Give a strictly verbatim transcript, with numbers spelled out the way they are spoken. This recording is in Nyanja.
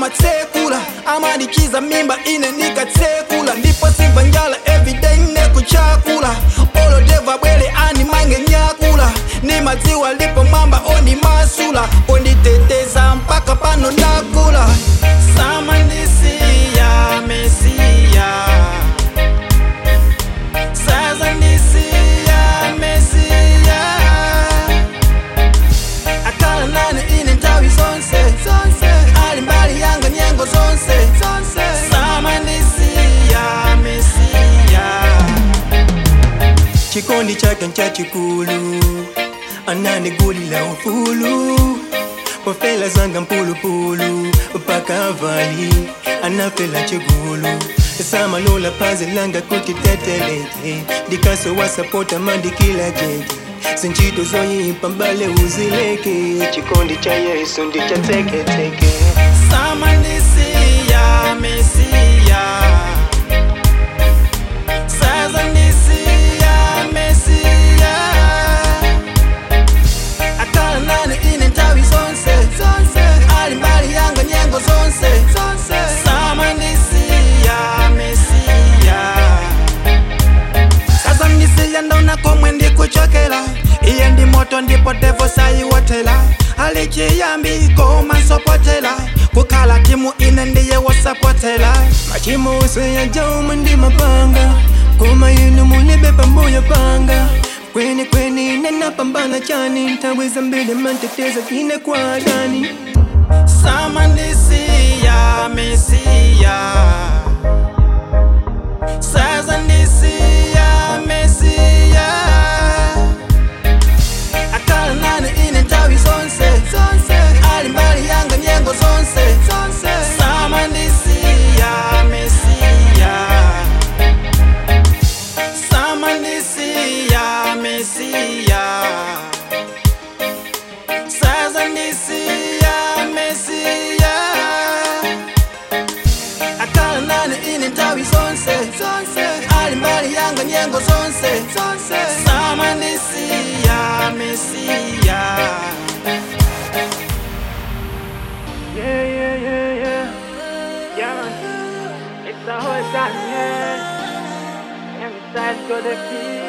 amatsekula amadikiza mimba ine nikatsekula ndipo simva njala everyday nekuchakula olo deva bwele ani mange nyakula ni maziwa lipo mwamba oni masula onditeteza mpaka pano nakula samandisiya mesiya saza ndisiya mesiya akala nane ine ntawi zonse zonse ali mbali yanga nyengo zonse zonse samandisiya mesiya chikondi chake ncha chikulu ananigulila ufulu wafela zanga mpulupulu paka vali anafela chigulu samalola pazi langa kutitetelete dikaso wasapota mandikila jeke sinchito zoyimpa mbale uzileke chikondi cha Yesu ndicha teke teke samandisiya mesiya saza ndisiya mesiya akala nane ine ntawi zonse zonse ali mbali yanga nyengo zonse zonse samandisiya mesiya saza ndisiya ndona komwe ndikuchokela iye ndi moto ndipo devo sayiwotela alichiyambi koma nsopotela kukhala timu ine ndiye wasapotela machimo ose ya jauma ndi mapanga koma inu mulibe pambuyo panga kweni kweni nenapambana chani ntaweza mbele manteteza kine kwa adani samandisiya mesiya saza ndisiya mesiya akala nane ine ntawi zonse zonse ali mbali yanga nyengo zonse zonse samandisiya mesiya samandisiya mesiya saza ndisiya mesiya akala nane ine ntawi zonse zonse ali mbali yanga nyengo zonse zonse samandisiya mesiya Yeah, yeah, yeah, yeah. Yeah, it's the whole time, yeah. And that's gonna be